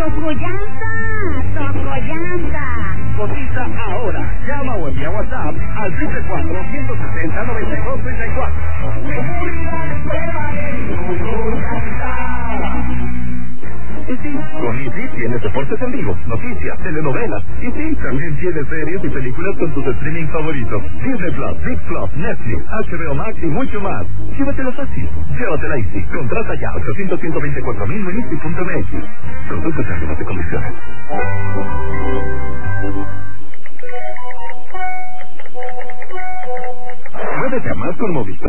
Tocollanta. Cotiza ahora. Llama o envía WhatsApp al 741609234. Con Easy tienes deportes en vivo, noticias, telenovelas. Y sí, también tienes series y películas con tus streaming favoritos. Disney Plus, Big Plus, Netflix, HBO Max y mucho más. Llévatelo fácil. Llévatela Easy. Contrata ya 800-124,000 en Easy.mx. Productos términos de condiciones. Muévete a más con Movistar.